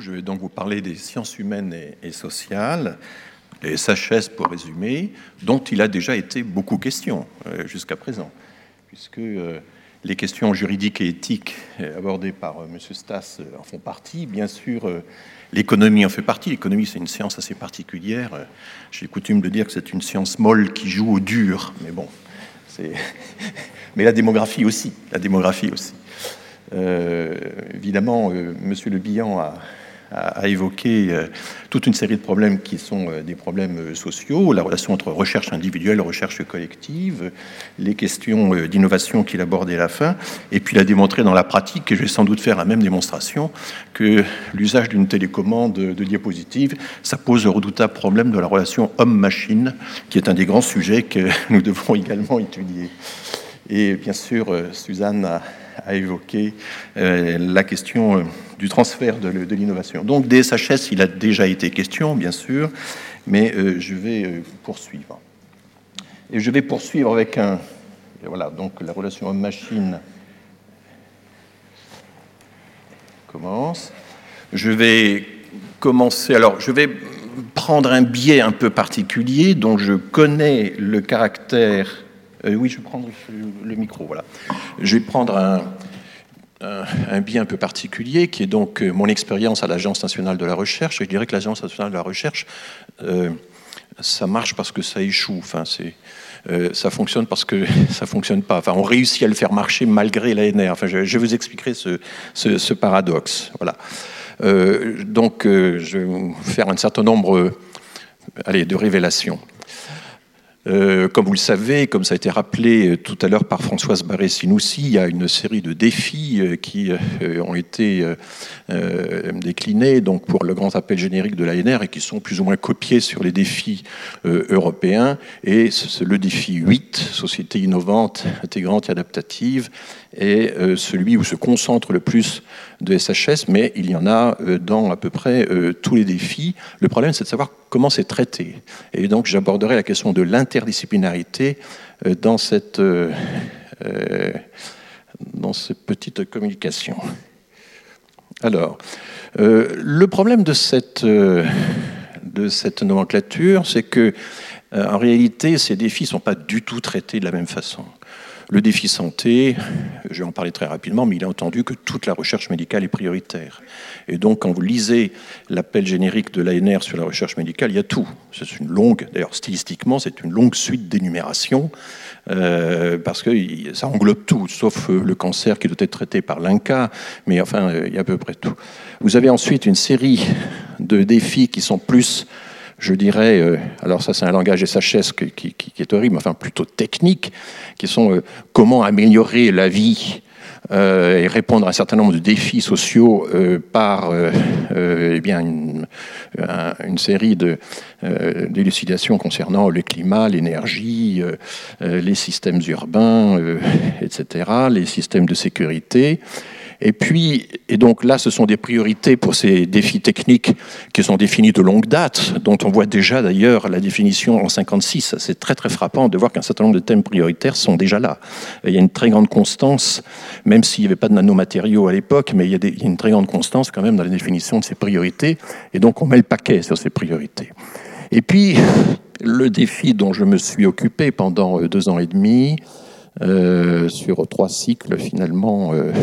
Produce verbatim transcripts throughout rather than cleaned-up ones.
Je vais donc vous parler des sciences humaines et, et sociales, les S H S pour résumer, dont il a déjà été beaucoup question euh, jusqu'à présent, puisque euh, les questions juridiques et éthiques abordées par euh, M. Stas euh, en font partie. Bien sûr, euh, l'économie en fait partie. L'économie, c'est une science assez particulière. Euh, j'ai coutume de dire que c'est une science molle qui joue au dur, mais bon, c'est... mais la démographie aussi, la démographie aussi. Euh, évidemment, euh, M. Le Bihan a, a, a évoqué euh, toute une série de problèmes qui sont euh, des problèmes euh, sociaux, la relation entre recherche individuelle et recherche collective, les questions euh, d'innovation qu'il abordait à la fin, et puis il a démontré dans la pratique, et je vais sans doute faire la même démonstration, que l'usage d'une télécommande de, de diapositive, ça pose le redoutable problème de la relation homme-machine, qui est un des grands sujets que nous devons également étudier. Et bien sûr, euh, Suzanne a a évoqué euh, la question euh, du transfert de, de l'innovation. Donc, des S H S, il a déjà été question, bien sûr, mais euh, je vais euh, poursuivre. Et je vais poursuivre avec un... Voilà, donc la relation homme-machine commence. Je vais commencer... Alors, je vais prendre un biais un peu particulier, dont je connais le caractère... Euh, oui, je vais prendre le micro, voilà. Je vais prendre un, un, un biais un peu particulier, qui est donc mon expérience à l'Agence nationale de la recherche. Je dirais que l'Agence nationale de la recherche, euh, ça marche parce que ça échoue. Enfin, c'est, euh, ça fonctionne parce que ça fonctionne pas. Enfin, on réussit à le faire marcher malgré l'A N R. Enfin, je, je vous expliquerai ce, ce, ce paradoxe. Voilà. Euh, donc, euh, je vais vous faire un certain nombre, euh, allez, de révélations. Euh, comme vous le savez, comme ça a été rappelé tout à l'heure par Françoise Barré-Sinoussi, il y a une série de défis euh, qui euh, ont été euh, euh, déclinés donc, pour le grand appel générique de l'A N R et qui sont plus ou moins copiés sur les défis euh, européens. Et c'est le défi huit, Société innovante, intégrante et adaptative, est euh, celui où se concentre le plus de S H S, mais il y en a euh, dans à peu près euh, tous les défis. Le problème, c'est de savoir comment c'est traité. Et donc, j'aborderai la question de l'interdisciplinarité euh, dans cette, euh, euh, dans cette petite communication. Alors, euh, le problème de cette, euh, de cette nomenclature, c'est que, euh, en réalité, ces défis ne sont pas du tout traités de la même façon. Le défi santé, je vais en parler très rapidement, mais il est entendu que toute la recherche médicale est prioritaire. Et donc, quand vous lisez l'appel générique de l'A N R sur la recherche médicale, il y a tout. C'est une longue, d'ailleurs stylistiquement, c'est une longue suite d'énumérations, euh, parce que ça englobe tout, sauf le cancer qui doit être traité par l'INCa, mais enfin, il y a à peu près tout. Vous avez ensuite une série de défis qui sont plus... je dirais, euh, alors ça c'est un langage S H S qui, qui, qui est horrible, mais enfin plutôt technique, qui sont euh, comment améliorer la vie euh, et répondre à un certain nombre de défis sociaux euh, par euh, euh, eh bien une, un, une série de, euh, d'élucidations concernant le climat, l'énergie, euh, euh, les systèmes urbains, euh, et cetera, les systèmes de sécurité. Et puis, et donc là, ce sont des priorités pour ces défis techniques qui sont définis de longue date, dont on voit déjà d'ailleurs la définition en cinquante-six. C'est très très frappant de voir qu'un certain nombre de thèmes prioritaires sont déjà là. Il y a une très grande constance, même s'il n'y avait pas de nanomatériaux à l'époque, mais il y, a des, il y a une très grande constance quand même dans la définition de ces priorités, et donc on met le paquet sur ces priorités. Et puis, le défi dont je me suis occupé pendant deux ans et demi, euh, sur trois cycles finalement, euh,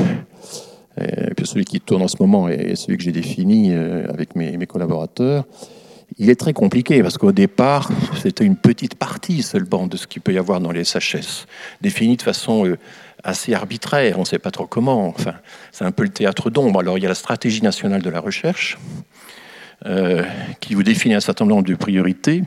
et puis celui qui tourne en ce moment est celui que j'ai défini avec mes, mes collaborateurs. Il est très compliqué parce qu'au départ, c'était une petite partie seulement de ce qu'il peut y avoir dans les S H S, défini de façon assez arbitraire, on ne sait pas trop comment. Enfin, c'est un peu le théâtre d'ombre. Alors, il y a la stratégie nationale de la recherche euh, qui vous définit un certain nombre de priorités.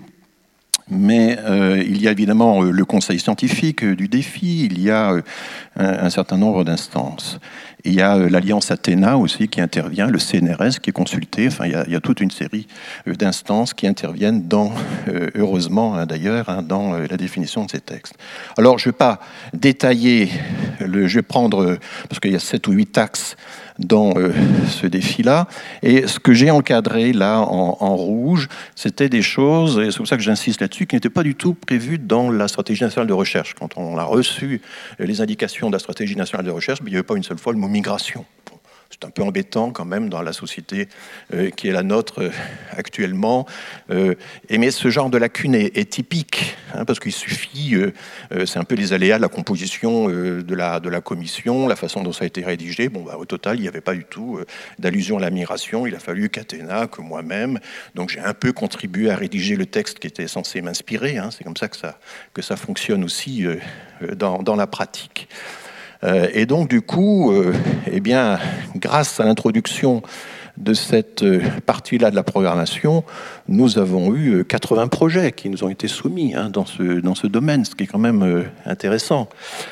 Mais euh, il y a évidemment euh, le conseil scientifique euh, du défi, il y a euh, un, un certain nombre d'instances. Il y a euh, l'Alliance Athéna aussi qui intervient, le C N R S qui est consulté, enfin il y a, il y a toute une série euh, d'instances qui interviennent dans, euh, heureusement hein, d'ailleurs, hein, dans euh, la définition de ces textes. Alors je ne vais pas détailler, le, je vais prendre, euh, parce qu'il y a sept ou huit axes dans euh, ce défi-là. Et ce que j'ai encadré là en, en rouge, c'était des choses, et c'est pour ça que j'insiste là-dessus, qui n'étaient pas du tout prévues dans la stratégie nationale de recherche. Quand on a reçu les indications de la stratégie nationale de recherche, il n'y avait pas une seule fois le mot migration. C'est un peu embêtant quand même dans la société euh, qui est la nôtre euh, actuellement. Euh, et mais ce genre de lacune est, est typique, hein, parce qu'il suffit, euh, euh, c'est un peu les aléas de la composition euh, de, la, de la commission, la façon dont ça a été rédigé. Bon, bah, au total, il n'y avait pas du tout euh, d'allusion à la migration. Il a fallu qu'Athéna, que moi-même. Donc j'ai un peu contribué à rédiger le texte qui était censé m'inspirer. Hein. C'est comme ça que, ça que ça fonctionne aussi euh, dans, dans la pratique. Et donc, du coup, euh, eh bien, grâce à l'introduction de cette partie-là de la programmation, nous avons eu quatre-vingts projets qui nous ont été soumis hein, dans, ce, dans ce domaine, ce qui est quand même euh, intéressant,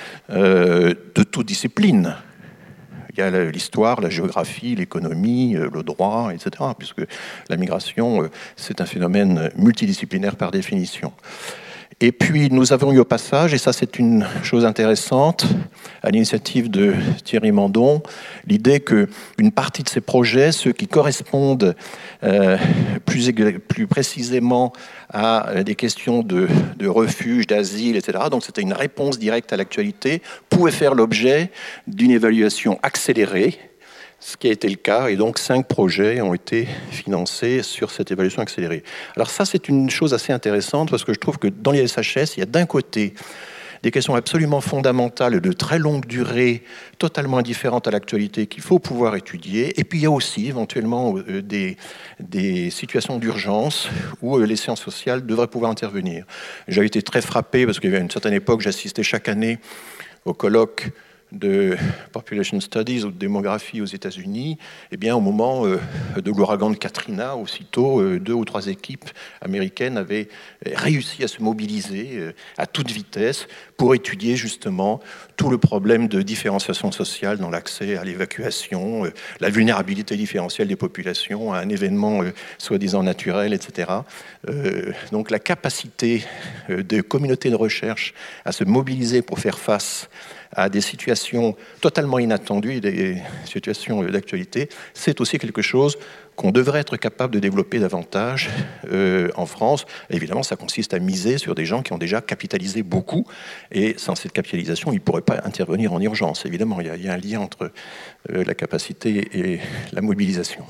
euh, de toute discipline. Il y a l'histoire, la géographie, l'économie, le droit, et cetera, puisque la migration, c'est un phénomène multidisciplinaire par définition. Et puis, nous avons eu au passage, et ça c'est une chose intéressante, à l'initiative de Thierry Mandon, l'idée qu'une partie de ces projets, ceux qui correspondent euh, plus, plus précisément à des questions de, de refuge, d'asile, et cetera, donc c'était une réponse directe à l'actualité, pouvaient faire l'objet d'une évaluation accélérée, ce qui a été le cas, et donc cinq projets ont été financés sur cette évaluation accélérée. Alors ça, c'est une chose assez intéressante, parce que je trouve que dans les S H S, il y a d'un côté des questions absolument fondamentales de très longue durée, totalement indifférentes à l'actualité, qu'il faut pouvoir étudier, et puis il y a aussi éventuellement des, des situations d'urgence où les sciences sociales devraient pouvoir intervenir. J'ai été très frappé, parce qu'à une certaine époque, j'assistais chaque année au colloque de Population Studies ou de démographie aux États-Unis, eh bien, au moment euh, de l'ouragan de Katrina, aussitôt, euh, deux ou trois équipes américaines avaient réussi à se mobiliser euh, à toute vitesse pour étudier justement tout le problème de différenciation sociale dans l'accès à l'évacuation, euh, la vulnérabilité différentielle des populations à un événement euh, soi-disant naturel, et cetera. Euh, donc la capacité euh, des communautés de recherche à se mobiliser pour faire face à des situations totalement inattendues, des situations d'actualité, c'est aussi quelque chose qu'on devrait être capable de développer davantage euh, en France. Et évidemment, ça consiste à miser sur des gens qui ont déjà capitalisé beaucoup, et sans cette capitalisation, ils ne pourraient pas intervenir en urgence. Évidemment, il y a, il y a un lien entre euh, la capacité et la mobilisation.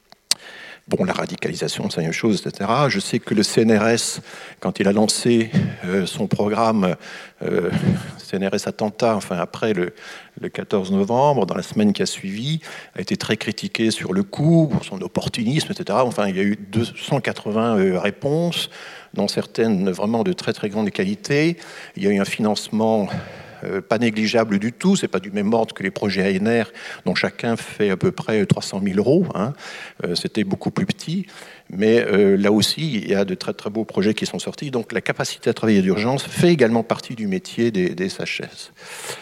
Bon, la radicalisation, c'est une chose, et cetera. Je sais que le C N R S, quand il a lancé euh, son programme euh, C N R S Attentat, enfin après le, le quatorze novembre, dans la semaine qui a suivi, a été très critiqué sur le coup, pour son opportunisme, et cetera. Enfin, il y a eu deux cent quatre-vingts euh, réponses, dont certaines vraiment de très très grande qualité. Il y a eu un financement Euh, pas négligeable du tout, c'est pas du même ordre que les projets A N R, dont chacun fait à peu près trois cent mille euros. Hein. Euh, c'était beaucoup plus petit, mais euh, là aussi, il y a de très très beaux projets qui sont sortis. Donc la capacité à travailler d'urgence fait également partie du métier des, des S H S.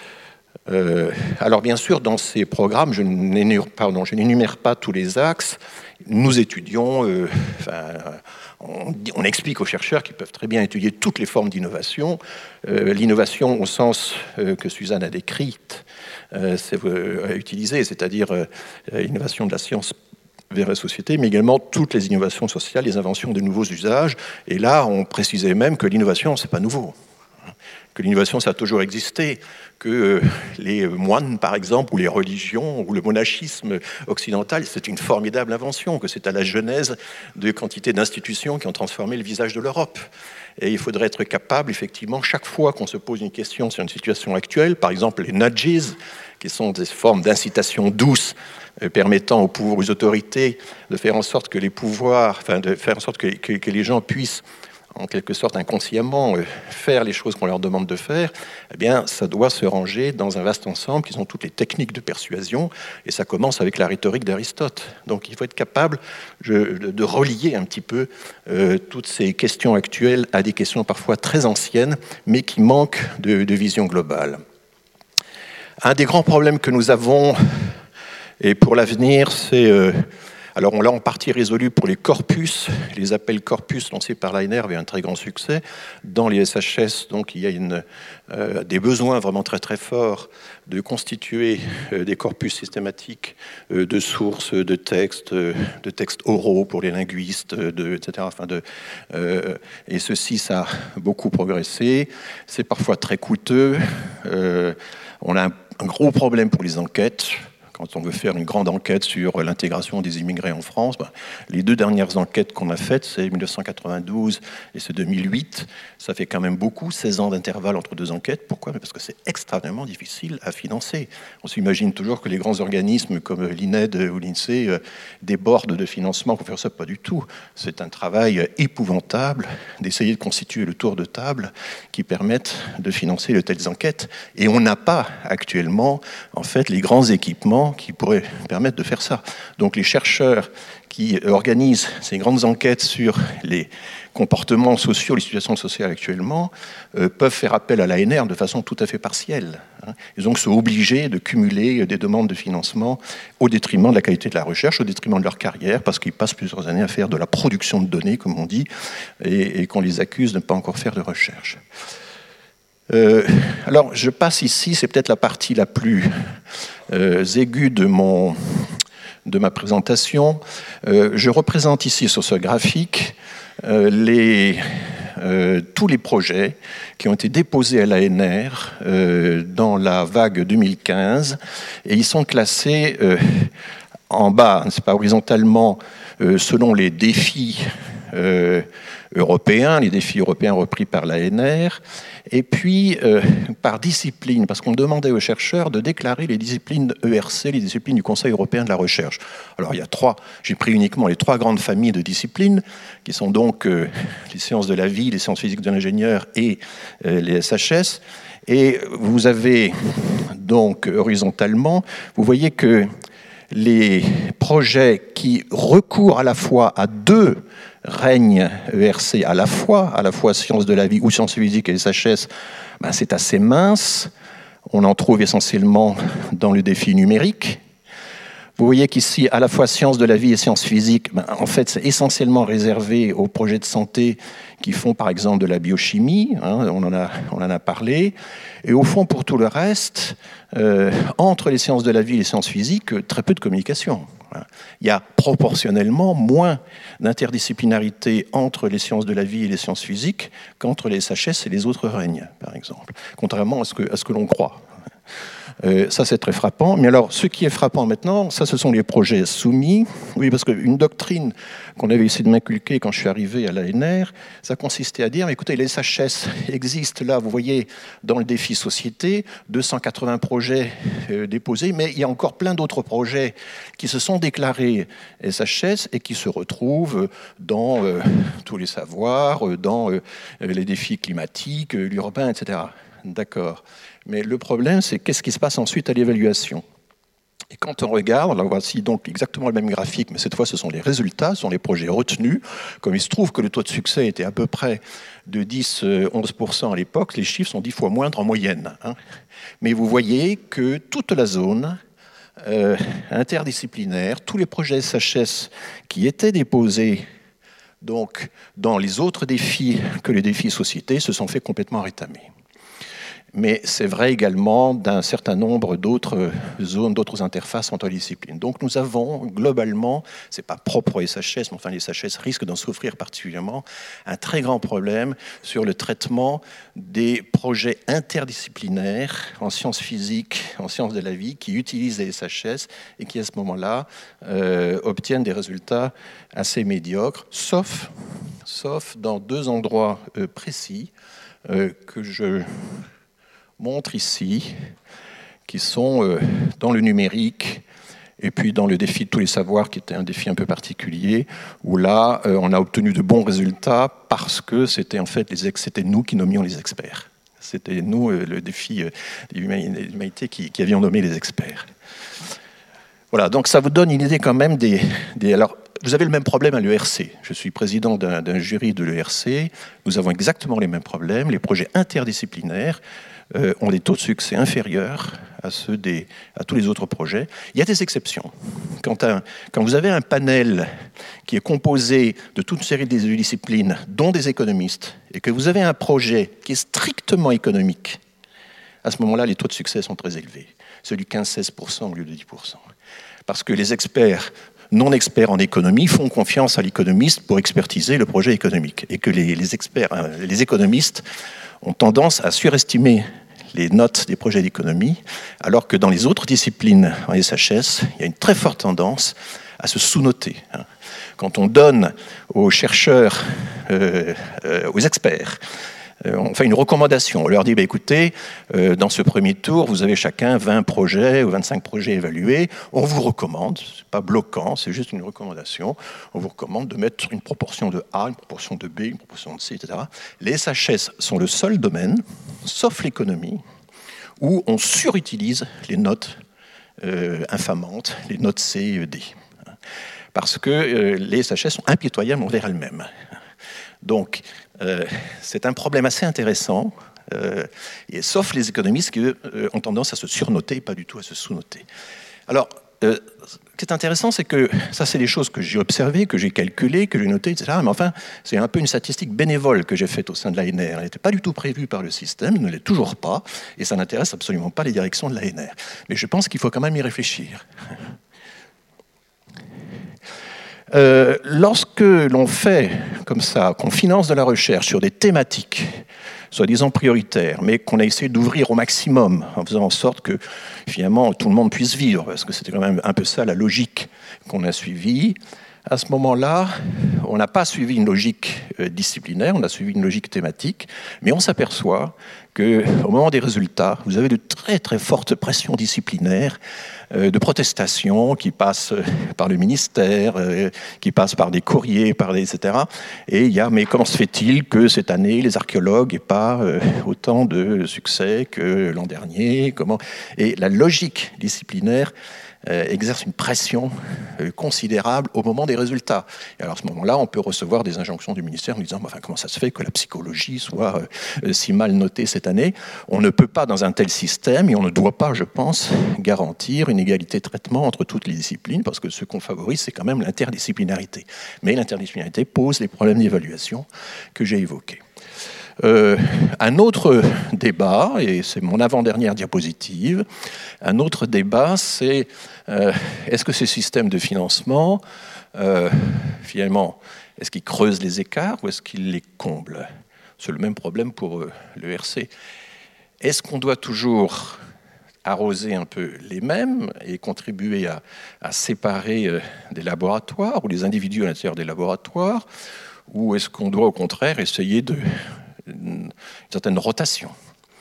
Euh, alors bien sûr, dans ces programmes, je n'énumère, pardon, je n'énumère pas tous les axes. Nous étudions, euh, enfin, on, on explique aux chercheurs qu'ils peuvent très bien étudier toutes les formes d'innovation. Euh, l'innovation au sens euh, que Suzanne a décrite, euh, c'est euh, utilisé, c'est-à-dire euh, l'innovation de la science vers la société, mais également toutes les innovations sociales, les inventions de nouveaux usages. Et là, on précisait même que l'innovation, c'est pas nouveau, que l'innovation, ça a toujours existé, que les moines, par exemple, ou les religions, ou le monachisme occidental, c'est une formidable invention, que c'est à la genèse de quantité d'institutions qui ont transformé le visage de l'Europe. Et il faudrait être capable, effectivement, chaque fois qu'on se pose une question sur une situation actuelle, par exemple les nudges, qui sont des formes d'incitation douce euh, permettant aux, pouvoirs, aux autorités de faire en sorte que les pouvoirs, enfin de faire en sorte que, que, que les gens puissent en quelque sorte inconsciemment euh, faire les choses qu'on leur demande de faire, eh bien, ça doit se ranger dans un vaste ensemble qui sont toutes les techniques de persuasion, et ça commence avec la rhétorique d'Aristote. Donc il faut être capable je, de relier un petit peu euh, toutes ces questions actuelles à des questions parfois très anciennes, mais qui manquent de, de vision globale. Un des grands problèmes que nous avons, et pour l'avenir, c'est... Euh, Alors, on l'a en partie résolu pour les corpus. Les appels corpus lancés par l'A N R avaient un très grand succès. Dans les S H S, donc, il y a une, euh, des besoins vraiment très très forts de constituer euh, des corpus systématiques euh, de sources, de textes, euh, de textes oraux pour les linguistes, de, et cetera. Enfin de, euh, et ceci, ça a beaucoup progressé. C'est parfois très coûteux. Euh, on a un, un gros problème pour les enquêtes. quand on veut faire une grande enquête sur l'intégration des immigrés en France, ben, les deux dernières enquêtes qu'on a faites, c'est mille neuf cent quatre-vingt-douze et c'est deux mille huit. Ça fait quand même beaucoup, seize ans d'intervalle entre deux enquêtes. Pourquoi? Parce que c'est extrêmement difficile à financer. On s'imagine toujours que les grands organismes comme l'I N E D ou l'INSEE euh, débordent de financement pour faire ça. Pas du tout. C'est un travail épouvantable d'essayer de constituer le tour de table qui permette de financer de telles enquêtes. Et on n'a pas actuellement, en fait, les grands équipements qui pourraient permettre de faire ça. Donc les chercheurs qui organisent ces grandes enquêtes sur les comportements sociaux, les situations sociales actuellement, euh, peuvent faire appel à l'A N R de façon tout à fait partielle. Hein. Ils donc sont obligés de cumuler des demandes de financement au détriment de la qualité de la recherche, au détriment de leur carrière, parce qu'ils passent plusieurs années à faire de la production de données, comme on dit, et, et qu'on les accuse de ne pas encore faire de recherche. Euh, alors, je passe ici, c'est peut-être la partie la plus euh, aiguë de mon... de ma présentation. Euh, je représente ici sur ce graphique euh, les, euh, tous les projets qui ont été déposés à l'A N R euh, dans la vague deux mille quinze et ils sont classés euh, en bas, c'est pas horizontalement, euh, selon les défis euh, européens, les défis européens repris par l'A N R, et puis euh, par discipline, parce qu'on demandait aux chercheurs de déclarer les disciplines E R C, les disciplines du Conseil européen de la recherche. Alors il y a trois, j'ai pris uniquement les trois grandes familles de disciplines, qui sont donc euh, les sciences de la vie, les sciences physiques de l'ingénieur et euh, les S H S. Et vous avez donc horizontalement, vous voyez que les projets qui recourent à la fois à deux règne E R C à la fois, à la fois sciences de la vie ou sciences physiques et S H S, ben c'est assez mince. On en trouve essentiellement dans le défi numérique. Vous voyez qu'ici, à la fois sciences de la vie et sciences physiques, ben en fait, c'est essentiellement réservé aux projets de santé qui font, par exemple, de la biochimie. Hein, on en a, on en a parlé. Et au fond, pour tout le reste, euh, entre les sciences de la vie et les sciences physiques, très peu de communication. Il y a proportionnellement moins d'interdisciplinarité entre les sciences de la vie et les sciences physiques qu'entre les S H S et les autres règnes, par exemple, contrairement à ce que, à ce que l'on croit. Euh, ça, c'est très frappant. Mais alors, ce qui est frappant maintenant, ça, ce sont les projets soumis. Oui, parce qu'une doctrine qu'on avait essayé de m'inculquer quand je suis arrivé à l'A N R, ça consistait à dire, écoutez, les S H S existent là, vous voyez, dans le défi société, deux cent quatre-vingts projets euh, déposés, mais il y a encore plein d'autres projets qui se sont déclarés S H S et qui se retrouvent dans euh, tous les savoirs, dans euh, les défis climatiques, euh, l'urbain, et cetera. D'accord. Mais le problème, c'est qu'est-ce qui se passe ensuite à l'évaluation. Et quand on regarde, là voici donc exactement le même graphique, mais cette fois ce sont les résultats, ce sont les projets retenus. Comme il se trouve que le taux de succès était à peu près de dix à onze pour cent à l'époque, les chiffres sont dix fois moindres en moyenne. Hein. Mais vous voyez que toute la zone euh, interdisciplinaire, tous les projets S H S qui étaient déposés donc, dans les autres défis que les défis société se sont fait complètement rétamer. Mais c'est vrai également d'un certain nombre d'autres zones, d'autres interfaces entre les disciplines. Donc nous avons globalement, ce n'est pas propre au S H S, mais enfin les S H S risquent d'en souffrir particulièrement, un très grand problème sur le traitement des projets interdisciplinaires en sciences physiques, en sciences de la vie, qui utilisent les S H S et qui à ce moment-là euh, obtiennent des résultats assez médiocres, sauf, sauf dans deux endroits euh, précis euh, que je montre ici, qui sont euh, dans le numérique et puis dans le défi de tous les savoirs, qui était un défi un peu particulier, où là, euh, on a obtenu de bons résultats parce que c'était en fait les ex- c'était nous qui nommions les experts. C'était nous, euh, le défi euh, de l'humanité, qui, qui avions nommé les experts. Voilà, donc ça vous donne une idée quand même des... des alors, vous avez le même problème à l'E R C. Je suis président d'un, d'un jury de l'E R C. Nous avons exactement les mêmes problèmes. Les projets interdisciplinaires euh, ont des taux de succès inférieurs à ceux des, à tous les autres projets. Il y a des exceptions. Quand, un, quand vous avez un panel qui est composé de toute une série de disciplines, dont des économistes, et que vous avez un projet qui est strictement économique, à ce moment-là, les taux de succès sont très élevés. Celui de quinze à seize pour cent au lieu de dix pour cent. Parce que les experts non experts en économie font confiance à l'économiste pour expertiser le projet économique. Et que les, les experts, les économistes ont tendance à surestimer les notes des projets d'économie, alors que dans les autres disciplines en S H S, il y a une très forte tendance à se sous-noter. Quand on donne aux chercheurs, euh, euh, aux experts, euh, on fait une recommandation. On leur dit, bah, écoutez, euh, dans ce premier tour, vous avez chacun vingt projets ou vingt-cinq projets évalués. On vous recommande, ce n'est pas bloquant, c'est juste une recommandation. On vous recommande de mettre une proportion de A, une proportion de B, une proportion de C, et cetera. Les S H S sont le seul domaine, sauf l'économie, où on surutilise les notes euh, infamantes, les notes C et D. Parce que euh, les S H S sont impitoyables envers elles-mêmes. Donc, euh, c'est un problème assez intéressant, euh, et, sauf les économistes qui euh, ont tendance à se surnoter et pas du tout à se sous-noter. Alors, euh, ce qui est intéressant, c'est que ça, c'est des choses que j'ai observées, que j'ai calculées, que j'ai notées, et cetera. Mais enfin, c'est un peu une statistique bénévole que j'ai faite au sein de l'A N R. Elle n'était pas du tout prévue par le système, elle ne l'est toujours pas, et ça n'intéresse absolument pas les directions de l'A N R. Mais je pense qu'il faut quand même y réfléchir. Euh, lorsque l'on fait comme ça, qu'on finance de la recherche sur des thématiques soi-disant prioritaires, mais qu'on a essayé d'ouvrir au maximum en faisant en sorte que finalement tout le monde puisse vivre, parce que c'était quand même un peu ça la logique qu'on a suivie, à ce moment-là, on n'a pas suivi une logique disciplinaire, on a suivi une logique thématique, mais on s'aperçoit qu'au moment des résultats, vous avez de très très fortes pressions disciplinaires, euh, de protestations qui passent par le ministère, euh, qui passent par des courriers, par des, et cetera. Et il y a, mais comment se fait-il que cette année, les archéologues n'aient pas euh, autant de succès que l'an dernier? Comment... Et la logique disciplinaire Euh, exerce une pression euh, considérable au moment des résultats. Et alors à ce moment-là, on peut recevoir des injonctions du ministère en disant enfin, comment ça se fait que la psychologie soit euh, si mal notée cette année? On ne peut pas, dans un tel système, et on ne doit pas, je pense, garantir une égalité de traitement entre toutes les disciplines, parce que ce qu'on favorise, c'est quand même l'interdisciplinarité. Mais l'interdisciplinarité pose les problèmes d'évaluation que j'ai évoqués. Euh, un autre débat, et c'est mon avant-dernière diapositive, un autre débat, c'est euh, est-ce que ces systèmes de financement, euh, finalement, est-ce qu'ils creusent les écarts ou est-ce qu'ils les comblent? C'est le même problème pour euh, le R C. Est-ce qu'on doit toujours arroser un peu les mêmes et contribuer à, à séparer euh, des laboratoires ou les individus à l'intérieur des laboratoires, ou est-ce qu'on doit au contraire essayer de une certaine rotation?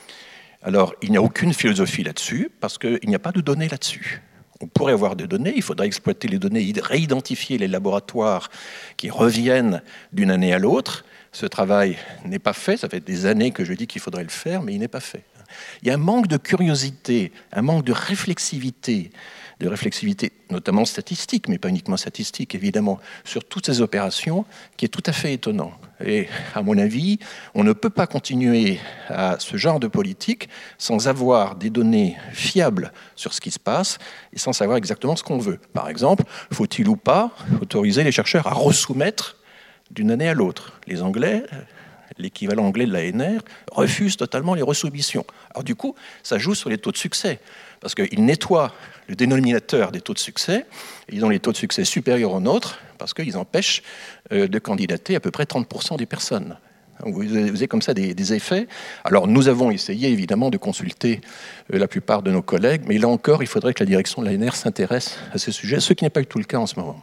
Alors, il n'y a aucune philosophie là-dessus, parce qu'il n'y a pas de données là-dessus. On pourrait avoir des données, il faudrait exploiter les données, réidentifier les laboratoires qui reviennent d'une année à l'autre. Ce travail n'est pas fait, ça fait des années que je dis qu'il faudrait le faire, mais il n'est pas fait. Il y a un manque de curiosité, un manque de réflexivité, de réflexivité notamment statistique, mais pas uniquement statistique, évidemment, sur toutes ces opérations, qui est tout à fait étonnant. Et à mon avis, on ne peut pas continuer à ce genre de politique sans avoir des données fiables sur ce qui se passe et sans savoir exactement ce qu'on veut. Par exemple, faut-il ou pas autoriser les chercheurs à resoumettre d'une année à l'autre? Les Anglais, l'équivalent anglais de l'A N R, refusent totalement les resoumissions. Alors du coup, ça joue sur les taux de succès, parce qu'ils nettoient le dénominateur des taux de succès, et ils ont les taux de succès supérieurs aux nôtres, parce qu'ils empêchent euh, de candidater à peu près trente pour cent des personnes. Donc vous avez comme ça des, des effets. Alors nous avons essayé évidemment de consulter euh, la plupart de nos collègues, mais là encore, il faudrait que la direction de l'A N R s'intéresse à ces sujets, ce qui n'est pas du tout le cas en ce moment.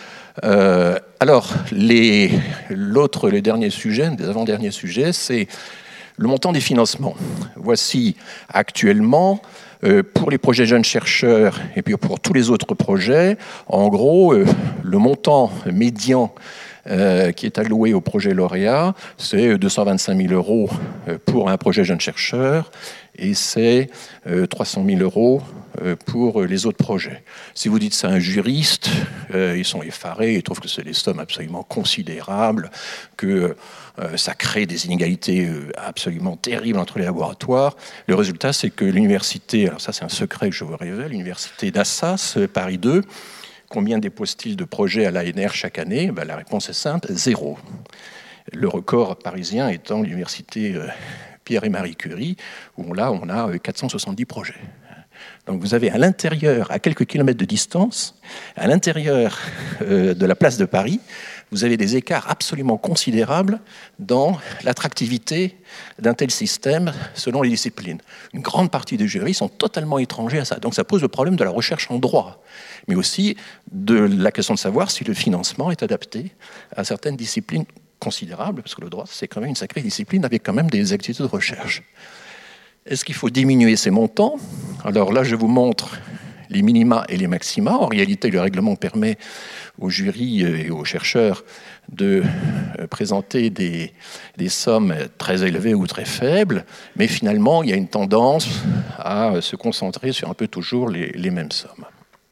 Euh, alors, les, l'autre, le dernier sujet, les avant-derniers sujets, c'est le montant des financements. Voici actuellement, euh, pour les projets jeunes chercheurs et puis pour tous les autres projets, en gros, euh, le montant médian euh, qui est alloué au projet lauréat, c'est deux cent vingt-cinq mille euros pour un projet jeune chercheur et c'est euh, trois cent mille euros pour les autres projets. Si vous dites ça à un juriste, euh, ils sont effarés, ils trouvent que c'est des sommes absolument considérables, que euh, ça crée des inégalités euh, absolument terribles entre les laboratoires. Le résultat, c'est que l'université, alors ça c'est un secret que je vous révèle, l'université d'Assas, Paris deux, combien dépose-t-il de projets à l'A N R chaque année? Ben, la réponse est simple, zéro. Le record parisien étant l'université euh, Pierre et Marie Curie, où là on a euh, quatre cent soixante-dix projets. Donc vous avez à l'intérieur, à quelques kilomètres de distance, à l'intérieur euh, de la place de Paris, vous avez des écarts absolument considérables dans l'attractivité d'un tel système selon les disciplines. Une grande partie des jurys sont totalement étrangers à ça. Donc ça pose le problème de la recherche en droit, mais aussi de la question de savoir si le financement est adapté à certaines disciplines considérables, parce que le droit, c'est quand même une sacrée discipline avec quand même des activités de recherche. Est-ce qu'il faut diminuer ces montants? Alors là, je vous montre les minima et les maxima. En réalité, le règlement permet aux jurys et aux chercheurs de présenter des, des sommes très élevées ou très faibles, mais finalement, il y a une tendance à se concentrer sur un peu toujours les, les mêmes sommes.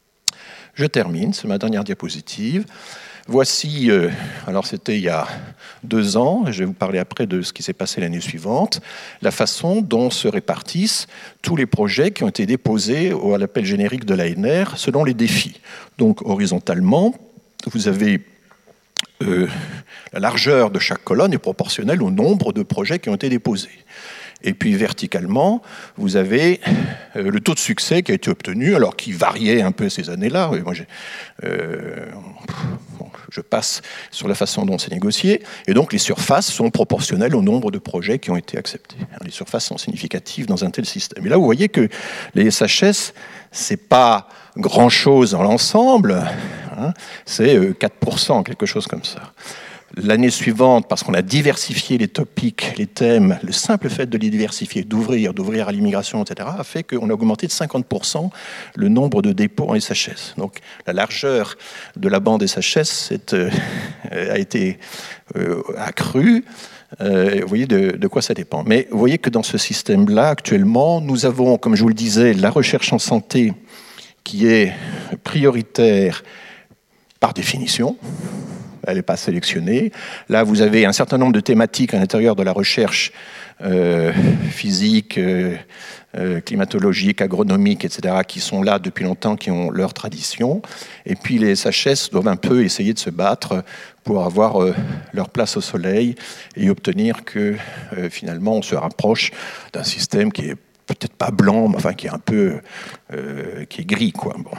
Je termine, c'est ma dernière diapositive. Voici, euh, alors c'était il y a deux ans, je vais vous parler après de ce qui s'est passé l'année suivante, la façon dont se répartissent tous les projets qui ont été déposés à l'appel générique de l'A N R selon les défis. Donc horizontalement, vous avez euh, la largeur de chaque colonne est proportionnelle au nombre de projets qui ont été déposés. Et puis verticalement, vous avez euh, le taux de succès qui a été obtenu, alors qui variait un peu ces années-là. Moi, euh, bon, je passe sur la façon dont c'est négocié. Et donc les surfaces sont proportionnelles au nombre de projets qui ont été acceptés. Les surfaces sont significatives dans un tel système. Et là, vous voyez que les S H S, c'est pas grand-chose dans l'ensemble, hein, c'est quatre pour cent, quelque chose comme ça. L'année suivante, parce qu'on a diversifié les topics, les thèmes, le simple fait de les diversifier, d'ouvrir, d'ouvrir à l'immigration, et cetera, a fait qu'on a augmenté de cinquante pour cent le nombre de dépôts en S H S. Donc la largeur de la bande S H S est, euh, a été euh, accrue. Euh, vous voyez de, de quoi ça dépend. Mais vous voyez que dans ce système-là, actuellement, nous avons, comme je vous le disais, la recherche en santé qui est prioritaire par définition. Elle n'est pas sélectionnée. Là, vous avez un certain nombre de thématiques à l'intérieur de la recherche euh, physique, euh, euh, climatologique, agronomique, et cetera, qui sont là depuis longtemps, qui ont leur tradition. Et puis les S H S doivent un peu essayer de se battre pour avoir euh, leur place au soleil et obtenir que, euh, finalement, on se rapproche d'un système qui est peut-être pas blanc, mais enfin qui est un peu euh, qui est gris, quoi. Bon.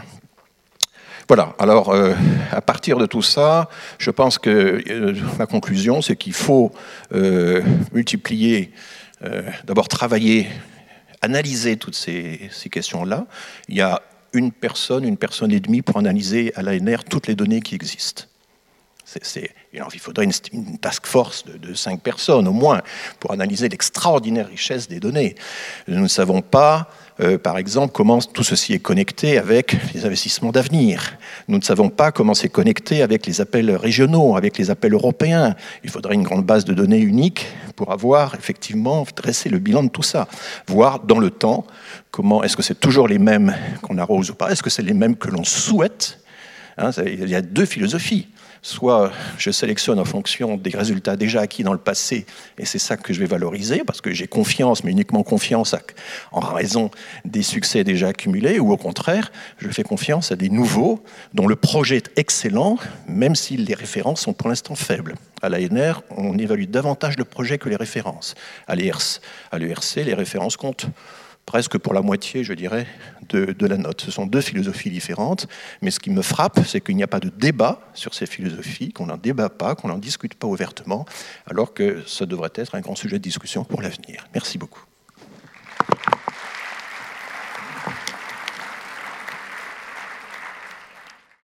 Voilà, alors euh, à partir de tout ça, je pense que euh, ma conclusion, c'est qu'il faut euh, multiplier, euh, d'abord travailler, analyser toutes ces, ces questions-là. Il y a une personne, une personne et demie pour analyser à l'A N R toutes les données qui existent. C'est, c'est, alors, il faudrait une, une task force de, de cinq personnes au moins pour analyser l'extraordinaire richesse des données. Nous ne savons pas, euh, par exemple, comment tout ceci est connecté avec les investissements d'avenir. Nous ne savons pas comment c'est connecté avec les appels régionaux, avec les appels européens. Il faudrait une grande base de données unique pour avoir effectivement dressé le bilan de tout ça. Voir dans le temps comment, est-ce que c'est toujours les mêmes qu'on arrose ou pas, est-ce que c'est les mêmes que l'on souhaite, hein, il y a deux philosophies. Soit je sélectionne en fonction des résultats déjà acquis dans le passé, et c'est ça que je vais valoriser, parce que j'ai confiance, mais uniquement confiance à, en raison des succès déjà accumulés, ou au contraire, je fais confiance à des nouveaux, dont le projet est excellent, même si les références sont pour l'instant faibles. À l'A N R, on évalue davantage le projet que les références. À l'E R C, à l'E R C, les références comptent presque pour la moitié, je dirais, de, de la note. Ce sont deux philosophies différentes, mais ce qui me frappe, c'est qu'il n'y a pas de débat sur ces philosophies, qu'on n'en débat pas, qu'on n'en discute pas ouvertement, alors que ça devrait être un grand sujet de discussion pour l'avenir. Merci beaucoup.